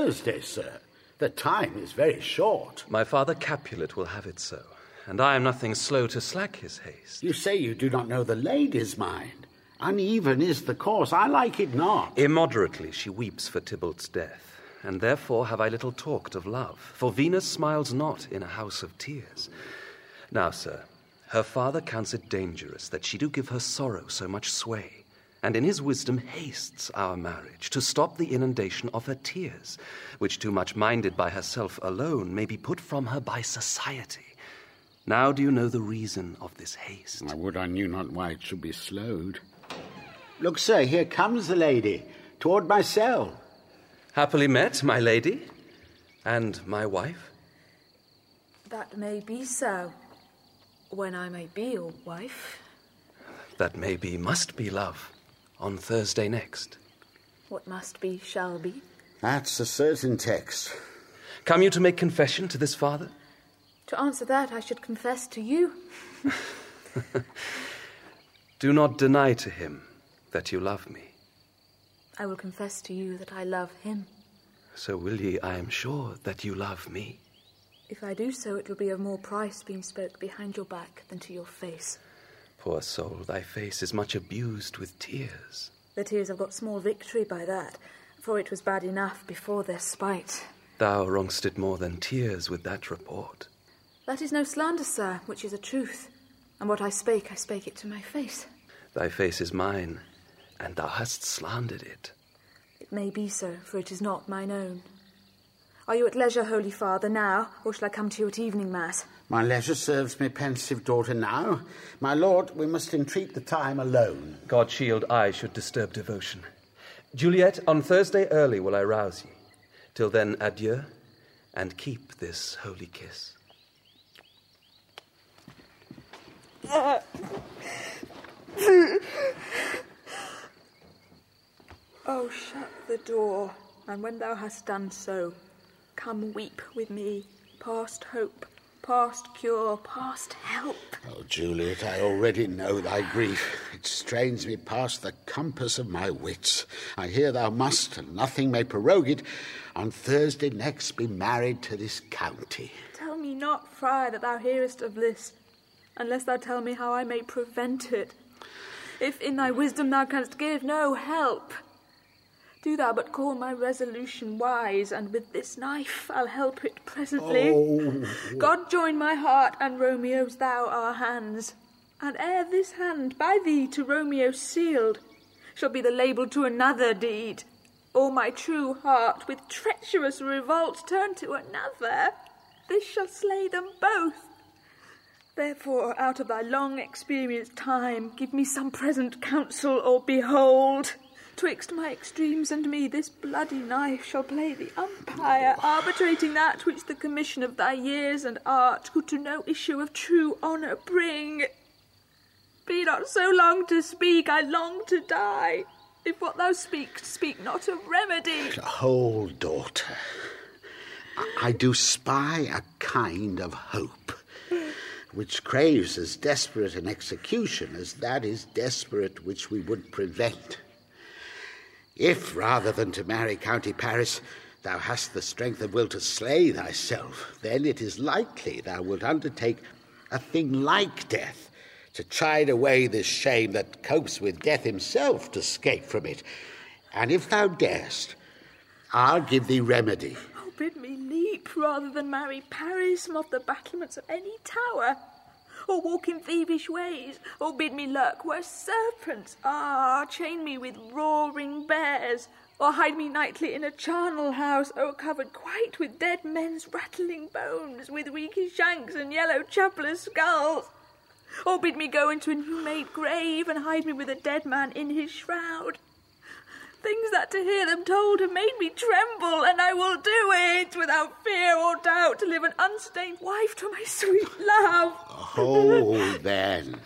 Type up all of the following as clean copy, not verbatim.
Thursday, sir. The time is very short. My father Capulet will have it so, and I am nothing slow to slack his haste. You say you do not know the lady's mind. Uneven is the course, I like it not. Immoderately she weeps for Tybalt's death, and therefore have I little talked of love, for Venus smiles not in a house of tears. Now, sir, her father counts it dangerous that she do give her sorrow so much sway, and in his wisdom hastes our marriage to stop the inundation of her tears, which too much minded by herself alone may be put from her by society. Now do you know the reason of this haste? I would I knew not why it should be slowed. Look, sir, here comes the lady, toward my cell. Happily met, my lady, and my wife. That may be so, when I may be your wife. That may be, must be, love, on Thursday next. What must be, shall be. That's a certain text. Come you to make confession to this father? To answer that, I should confess to you. Do not deny to him that you love me. I will confess to you that I love him. So will ye, I am sure, that you love me. If I do so, it will be of more price being spoke behind your back than to your face. Poor soul, thy face is much abused with tears. The tears have got small victory by that, for it was bad enough before their spite. Thou wrong'st it more than tears with that report. That is no slander, sir, which is a truth. And what I spake it to my face. Thy face is mine, and thou hast slandered it. It may be so, for it is not mine own. Are you at leisure, Holy Father, now, or shall I come to you at evening mass? My leisure serves me, pensive daughter, now. My lord, we must entreat the time alone. God shield I should disturb devotion. Juliet, on Thursday early will I rouse ye. Till then, adieu, and keep this holy kiss. Oh, shut the door, and when thou hast done so, come weep with me, past hope, past cure, past help. Oh, Juliet, I already know thy grief. It strains me past the compass of my wits. I hear thou must, and nothing may prorogue it, on Thursday next be married to this county. Tell me not, friar, that thou hearest of this, unless thou tell me how I may prevent it. If in thy wisdom thou canst give no help, do thou but call my resolution wise, and with this knife I'll help it presently. Oh. God join my heart and Romeo's thou our hands, and ere this hand by thee to Romeo sealed shall be the label to another deed, or my true heart with treacherous revolt turn to another, this shall slay them both. Therefore, out of thy long experienced time, give me some present counsel, or behold, twixt my extremes and me this bloody knife shall play the umpire, arbitrating that which the commission of thy years and art could to no issue of true honour bring. Be not so long to speak, I long to die. If what thou speak not of remedy. Hold, daughter. I do spy a kind of hope, which craves as desperate an execution as that is desperate which we would prevent. If, rather than to marry County Paris, thou hast the strength of will to slay thyself, then it is likely thou wilt undertake a thing like death, to chide away this shame that copes with death himself to scape from it. And if thou darest, I'll give thee remedy. Oh, bid me leap rather than marry Paris from off the battlements of any tower, or walk in thievish ways, or bid me lurk where serpents are, chain me with roaring bears, or hide me nightly in a charnel house, o'ercovered quite with dead men's rattling bones, with reeky shanks and yellow chapelers' skulls, or bid me go into a new-made grave and hide me with a dead man in his shroud. Things that to hear them told have made me tremble, and I will do it without fear or doubt, to live an unstained wife to my sweet love. Oh, then.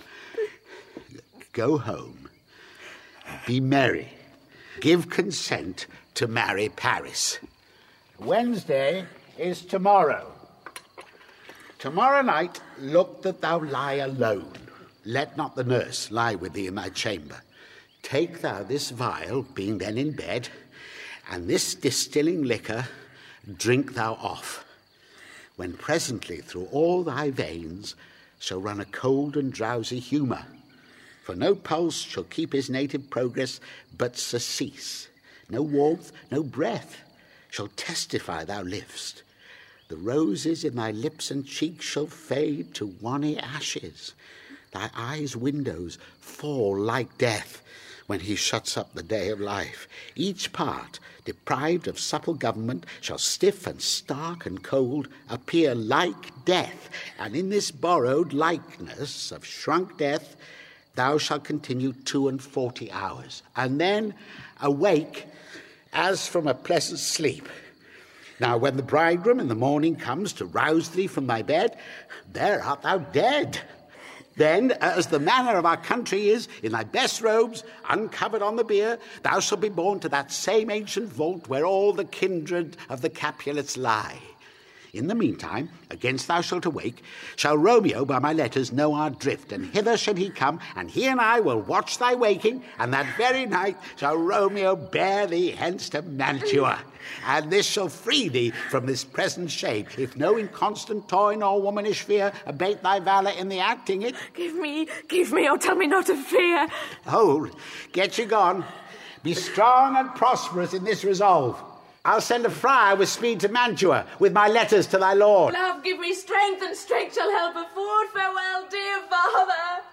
Go home. Be merry. Give consent to marry Paris. Wednesday is tomorrow. Tomorrow night, look that thou lie alone. Let not the nurse lie with thee in thy chamber. Take thou this vial, being then in bed, and this distilling liquor, drink thou off, when presently through all thy veins shall run a cold and drowsy humour, for no pulse shall keep his native progress but surcease, no warmth, no breath shall testify thou liv'st. The roses in thy lips and cheeks shall fade to wanny ashes, thy eyes' windows fall like death when he shuts up the day of life. Each part, deprived of supple government, shall stiff and stark and cold appear like death, and in this borrowed likeness of shrunk death thou shalt continue 42 hours, and then awake as from a pleasant sleep. Now when the bridegroom in the morning comes to rouse thee from thy bed, there art thou dead. Then, as the manner of our country is, in thy best robes, uncovered on the bier, thou shalt be borne to that same ancient vault where all the kindred of the Capulets lie. In the meantime, against thou shalt awake, shall Romeo by my letters know our drift, and hither shall he come, and he and I will watch thy waking, and that very night shall Romeo bear thee hence to Mantua. And this shall free thee from this present shame, if no inconstant toy nor womanish fear abate thy valour in the acting it. Give me, or tell me not to fear. Hold, get you gone. Be strong and prosperous in this resolve. I'll send a friar with speed to Mantua, with my letters to thy lord. Love, give me strength, and strength shall help afford. Farewell, dear father.